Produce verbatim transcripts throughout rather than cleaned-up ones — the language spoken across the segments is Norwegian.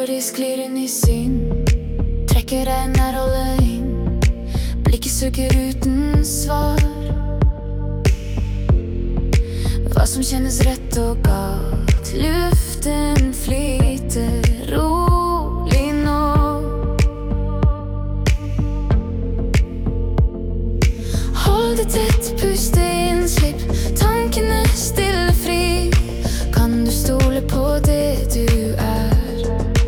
Paradis sklir inn i syn. Trekker deg nær, holder inn. Blikket søker uten svar. Hva som kjennes rett og galt. Luften flyter rolig nå. Hold det tett, puste inn, slipp tankene stille fri. Kan du stole på det du er?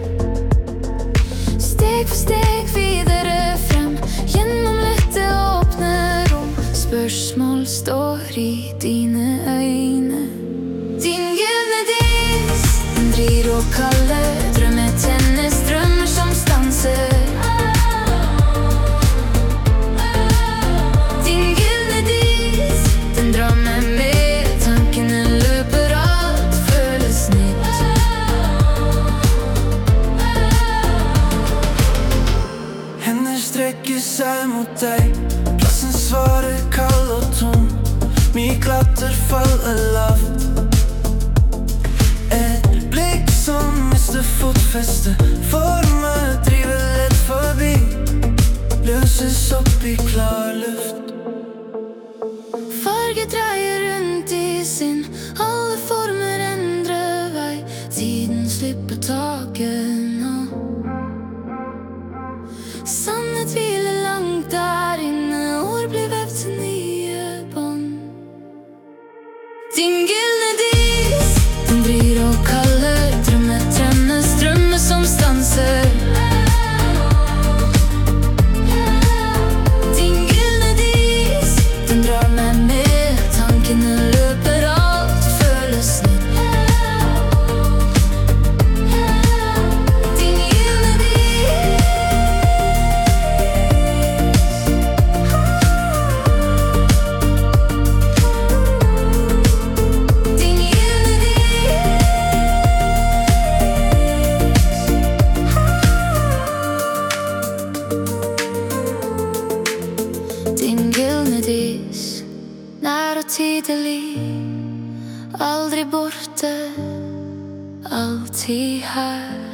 Steg for steg videre frem, gjennom lette åpne rom. Spørsmål står i dine øyne. Din gylne dis, den vrir og kaller. Drømmer tennes, drømmer som stanser. Din gylne dis, den drar meg med. Tankene løper, alt føles nytt. Hender strekker seg mot deg. Plassen svarer kald og tom. Mye klatter faller lavt. Et blikk som mister fotfeste. Former driver lett forbi. Løses opp i klar luft. Farge dreier rundt i sin. Alle former endrer vei. Tiden slipper taket nå. Sannhet hviler langt der inne. Ord blir vevd til nye bånd. Din gylne dis, den vrir og kaller. Drømmer tennes, drømmer som stanser. Din gylne dis, den drar meg med. Tankene løper, alt føles nytt. Din gylne dis. Din gylne dis. Din gylne dis, nær og tydelig. Aldri borte, alltid her.